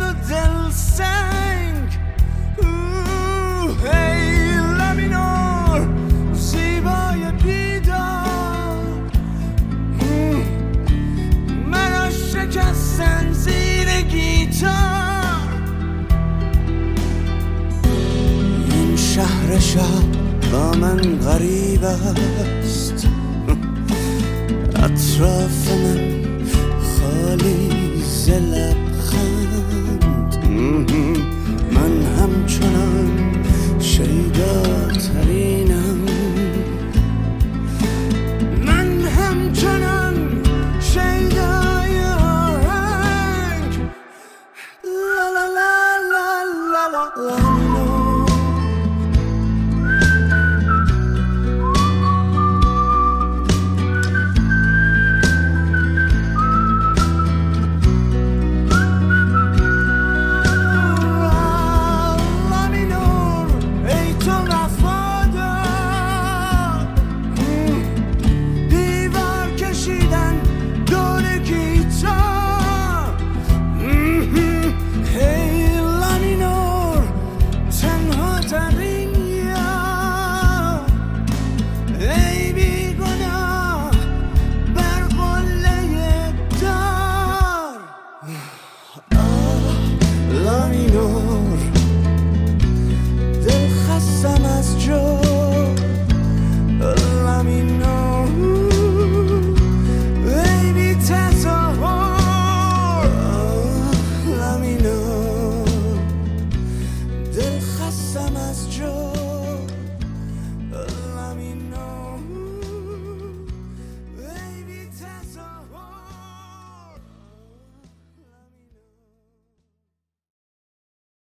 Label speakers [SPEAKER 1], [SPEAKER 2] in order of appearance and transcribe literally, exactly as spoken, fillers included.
[SPEAKER 1] و دل سنگ. هی لبینور زیبای بیدار، مرا شکستن زیر گیتار. این شهر شب با من غریب است، اطراف من خالی ز لبخند. من همچنان شیداترینم، من همچنان شیدای آهنگ. لا لا لا لا لا لا.